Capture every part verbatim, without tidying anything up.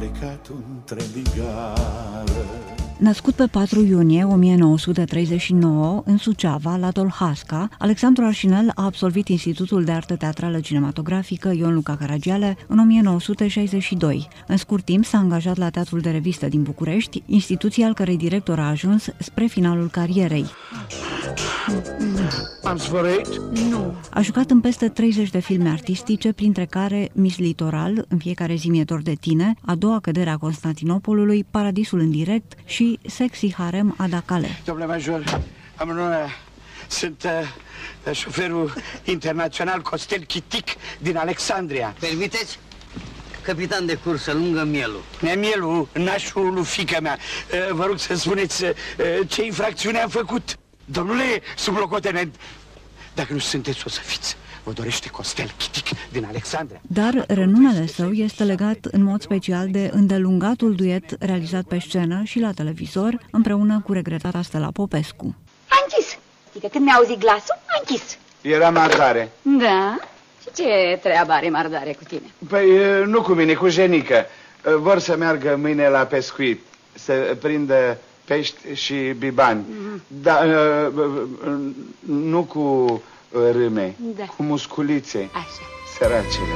plecat un tren de gară. Născut pe patru iunie o mie nouă sute treizeci și nouă în Suceava, la Dolhasca, Alexandru Arșinel a absolvit Institutul de Artă Teatrală Cinematografică Ion Luca Caragiale în o mie nouă sute șaizeci și doi. În scurt timp s-a angajat la Teatrul de Revistă din București, instituția al cărei director a ajuns spre finalul carierei. Am sfărăit? Nu. A jucat în peste treizeci de filme artistice, printre care Miss Litoral, În fiecare zi mi-e dor de tine, A doua cădere a Constantinopolului, Paradisul în direct și Sexy Harem Adacale. Domnule major, am onoarea, sunt uh, șoferul internațional Costel Chitic din Alexandria. Permiteți? Capitan de cursă, lungă Mielu. Mielu, nașul lui fiica mea. Uh, vă rog să spuneți uh, ce infracțiune am făcut. Domnule sublocotenent, dacă nu sunteți, o să fiți. Vă dorește Costel Chitic din Alexandria. Dar renumele său este legat în mod special de îndelungatul duet realizat pe scenă și la televizor împreună cu regretata Stella Popescu. A închis. Adică când mi-a auzit glasul, a închis. Era Mardare. Da? Și ce treabă are Mardare cu tine? Păi nu cu mine, cu Jenică. Vor să meargă mâine la pescuit, să prindă pești și bibani. Mm-hmm. Dar nu cu râme, da. Cu musculițe. Așa. Săracele.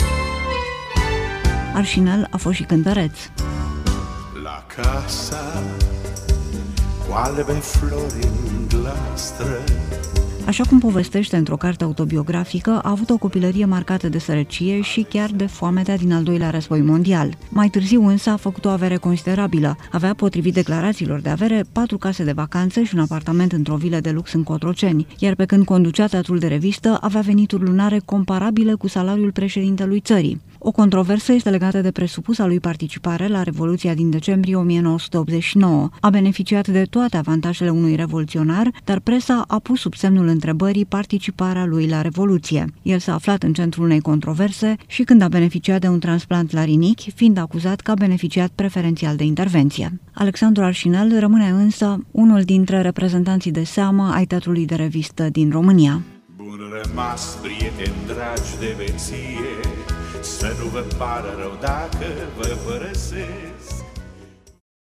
Arșinel a fost și cântăreț. La casa cu albe flori în glastră. Așa cum povestește într-o carte autobiografică, a avut o copilărie marcată de sărăcie și chiar de foametea din al doilea război mondial. Mai târziu însă a făcut o avere considerabilă. Avea, potrivit declarațiilor de avere, patru case de vacanțe și un apartament într-o vilă de lux în Cotroceni, iar pe când conducea Teatrul de Revistă, avea venituri lunare comparabile cu salariul președintelui țării. O controversă este legată de presupusa lui participare la Revoluția din decembrie o mie nouă sute optzeci și nouă. A beneficiat de toate avantajele unui revoluționar, dar presa a pus sub semnul întrebării participarea lui la Revoluție. El s-a aflat în centrul unei controverse și când a beneficiat de un transplant la rinichi, fiind acuzat că a beneficiat preferențial de intervenție. Alexandru Arșinel rămâne însă unul dintre reprezentanții de seamă ai Teatrului de Revistă din România. Bun rămas, prieteni dragi de veție, să nu vă pară rău dacă vă părăsesc.